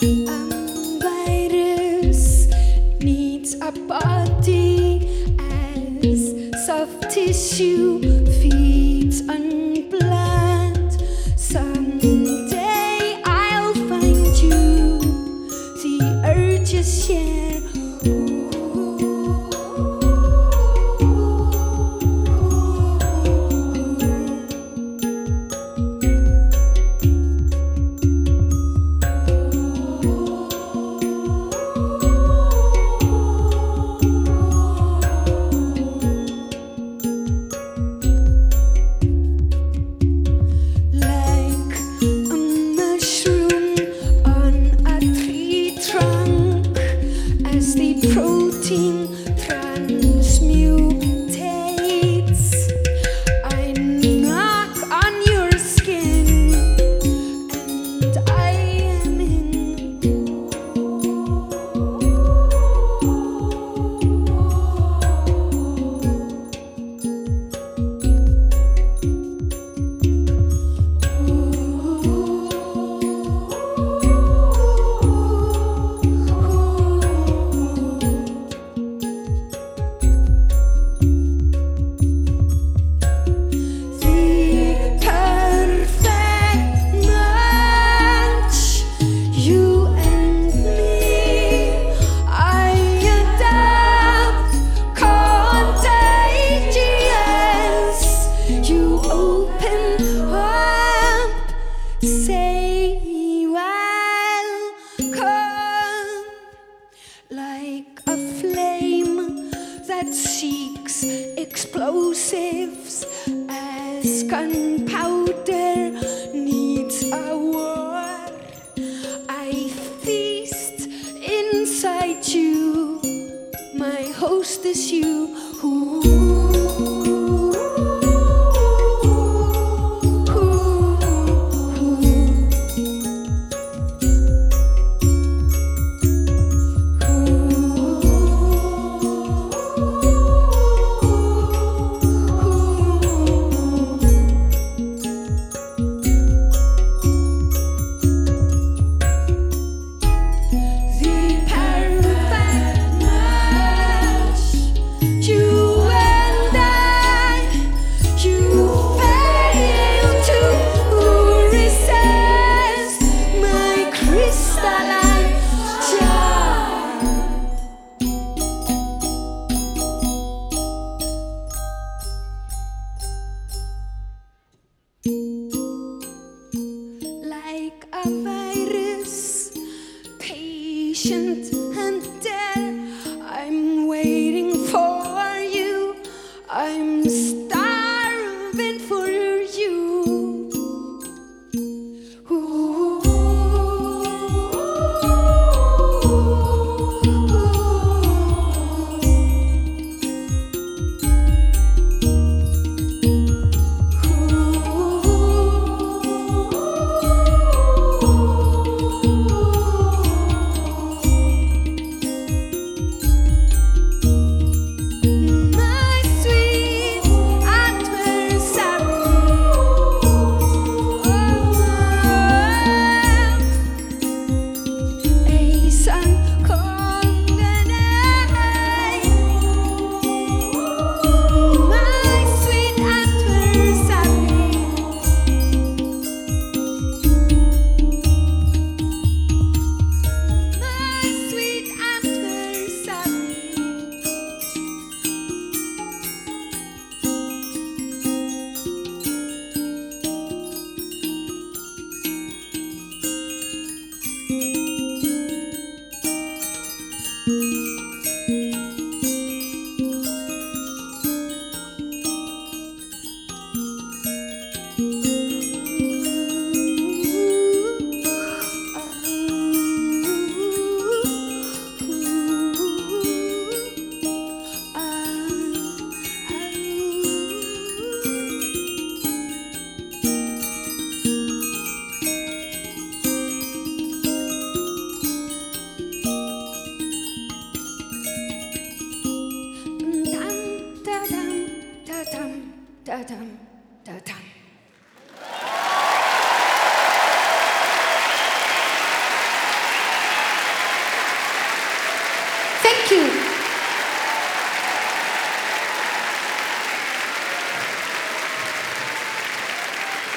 Virus needs a body as soft tissue feeds on blood. Someday I'll find you. The urge is here. Protein transmutates. I knock on your skin, and I am in. Like a flame that seeks explosives as gunpowder needs a war. I feast inside you. My host is you. Like a virus, patient and dead, I'm waiting for you. I'm starving for you. Da-dum, da-dum. Thank you.